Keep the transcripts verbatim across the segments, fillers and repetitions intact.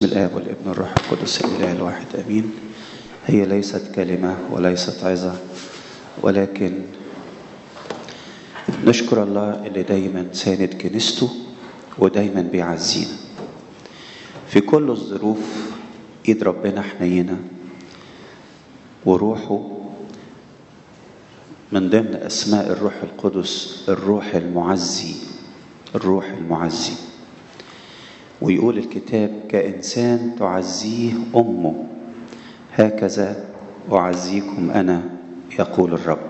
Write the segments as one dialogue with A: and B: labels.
A: الآب والابن والروح القدس الإله الواحد آمين. هي ليست كلمة وليست عظة، ولكن نشكر الله اللي دايما ساند كنيسته ودايما بيعزينا في كل الظروف. ايد ربنا حنينة وروحه من ضمن أسماء الروح القدس الروح المعزي. الروح المعزي، ويقول الكتاب كإنسان تعزيه أمه هكذا أعزيكم أنا يقول الرب.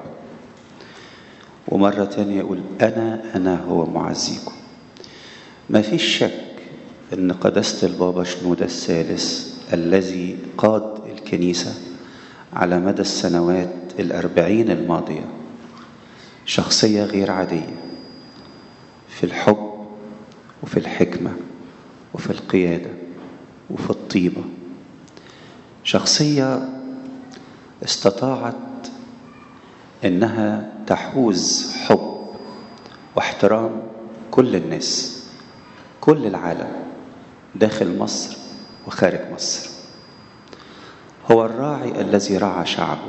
A: ومرة تانية يقول أنا أنا هو معزيكم. ما فيش شك أن قداسة البابا شنودة الثالث الذي قاد الكنيسة على مدى السنوات الأربعين الماضية شخصية غير عادية في الحب وفي الحكمة وفي القيادة وفي الطيبة. شخصية استطاعت أنها تحوز حب واحترام كل الناس، كل العالم، داخل مصر وخارج مصر. هو الراعي الذي رعى شعبه،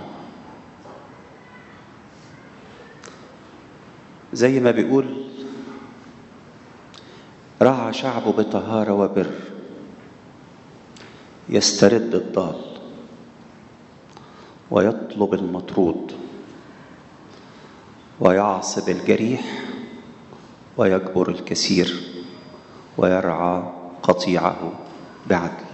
A: زي ما بيقول رعى شعبه بطهارة وبر، يسترد الضال ويطلب المطرود ويعصب الجريح ويجبر الكثير ويرعى قطيعه بعدل.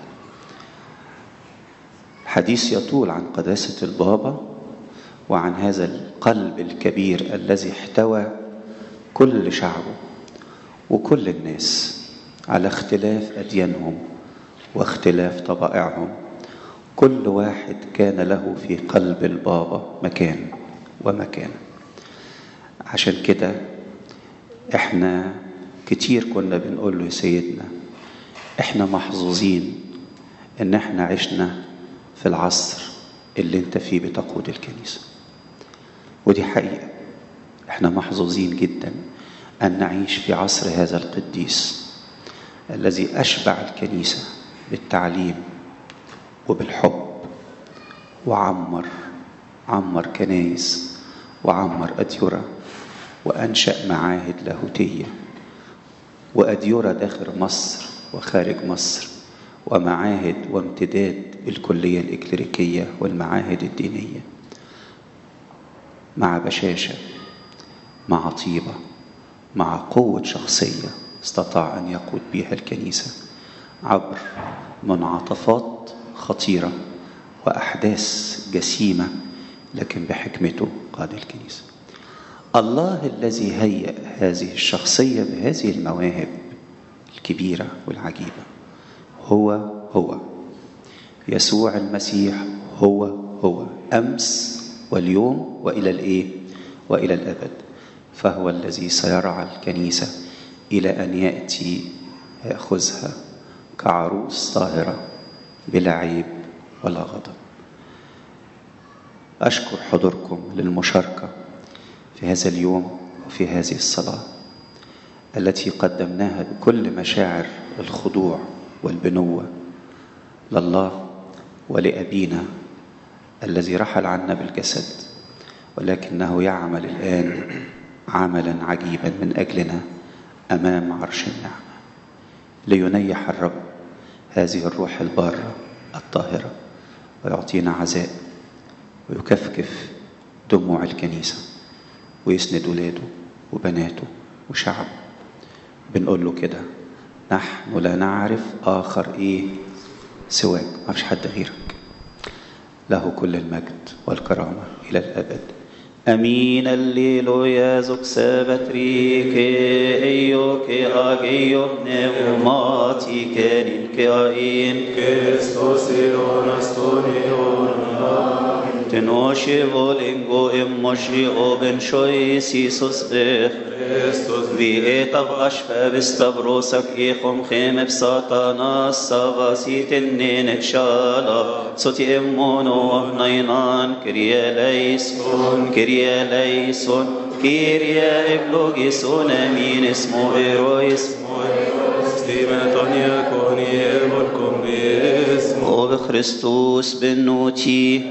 A: الحديث يطول عن قداسة البابا وعن هذا القلب الكبير الذي احتوى كل شعبه وكل الناس على اختلاف أديانهم واختلاف طبائعهم. كل واحد كان له في قلب البابا مكان ومكان. عشان كده احنا كتير كنا بنقول له يا سيدنا احنا محظوظين ان احنا عشنا في العصر اللي انت فيه بتقود الكنيسة. ودي حقيقة، احنا محظوظين جدا أن نعيش في عصر هذا القديس الذي أشبع الكنيسة بالتعليم وبالحب، وعمر عمر كنايس وعمر أديرة وأنشأ معاهد لاهوتية وأديرة داخل مصر وخارج مصر، ومعاهد وامتداد بالكلية الإكليريكية والمعاهد الدينية، مع بشاشة، مع طيبة، مع قوة شخصية استطاع أن يقود بها الكنيسة عبر منعطفات خطيرة وأحداث جسيمة، لكن بحكمته قاد الكنيسة. الله الذي هيأ هذه الشخصية بهذه المواهب الكبيرة والعجيبة هو هو يسوع المسيح، هو هو أمس واليوم وإلى الإيه؟ وإلى الأبد. فهو الذي سيرعى الكنيسة إلى أن يأتي يأخذها كعروس طاهرة بلا عيب ولا غضب. أشكر حضوركم للمشاركة في هذا اليوم وفي هذه الصلاة التي قدمناها بكل مشاعر الخضوع والبنوة لله ولأبينا الذي رحل عنا بالجسد، ولكنه يعمل الآن عملا عجيبا من أجلنا أمام عرش النعمة، لينيح الرب هذه الروح البارة الطاهرة ويعطينا عزاء ويكفكف دموع الكنيسة ويسند ولاده وبناته وشعبه. بنقول له كده نحن لا نعرف آخر إيه سواك، ما فيش حد غيرك، له كل المجد والكرامة إلى الأبد أمين. الليلويا زوك سابتريك أيوك أجيوك نعماتي كريم كائن
B: Christos Ionastonion
A: تنوشي فولينغو إموشي أوبن شويس يسوس بخ
B: Christus
A: بيئتف أشفى بستبروسك إيخم خيم بساتانا السافاسيت النين تشالا سوتي إمونو وهنينان كريا ليسون كريا ليسون كيريا إبلوغيسون أمين اسمو إيرويس
B: stimeton yakoni evolcum bismo.
A: وبخريستوس بالنوتي.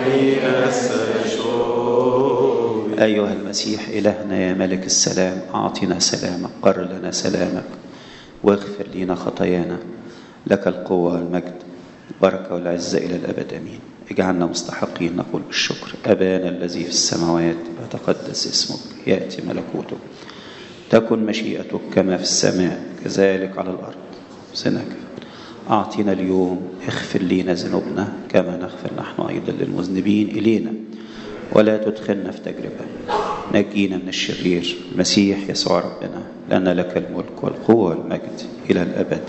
A: أيها المسيح إلهنا يا ملك السلام، أعطنا سلامك، قرر لنا سلامك، واغفر لنا خطايانا. لك القوة والمجد، البركة والعزة إلى الأبد آمين. اجعلنا مستحقين نقول بالشكر: أبانا الذي في السماوات، يتقدس اسمك، يأتي ملكوتك، تكن مشيئتك كما في السماء كذلك على الأرض. سنك أعطينا اليوم، اغفر لنا ذنوبنا كما نغفر نحن أيضا للمذنبين إلينا، ولا تدخلنا في تجربة، نجينا من الشرير. المسيح يسوع ربنا، لأن لك الملك والقوة والمجد إلى الأبد.